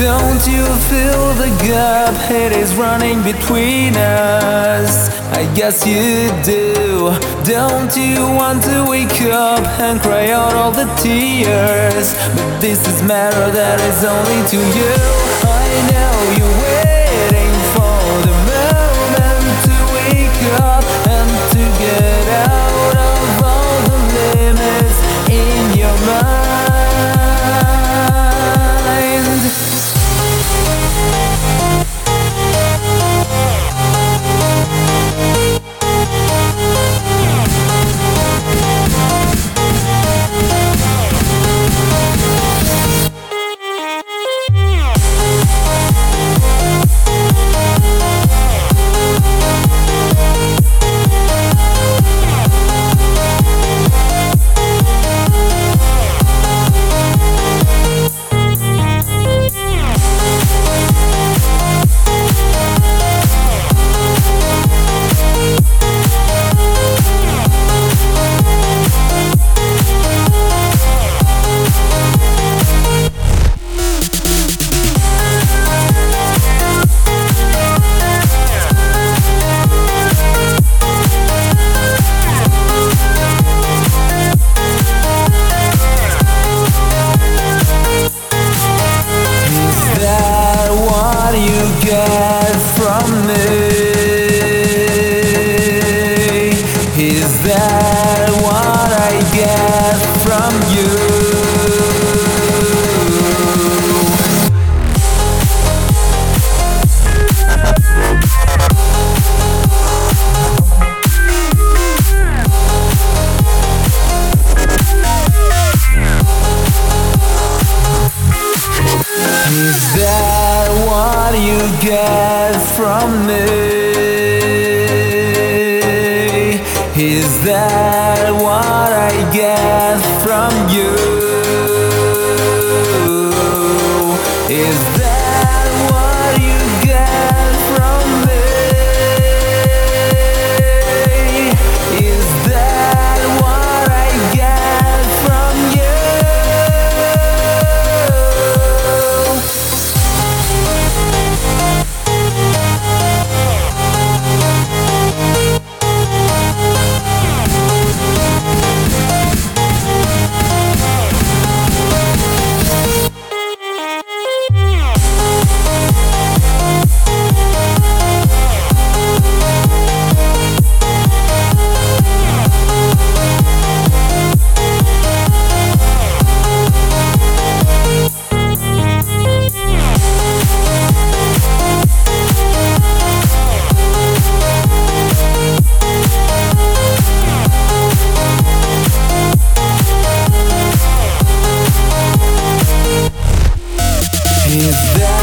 Don't you feel the gap? It is running between us. I guess you do. Don't you want to wake up and cry out all the tears? But this is matter that is only to you. I know you're waiting for the moment to wake up and to get out of all the limits in your mind. Get from me? Is that what I get from you? Is that what you get from me? Is that what I get from you? Is that what you get from me? Is that what I get from you? Is that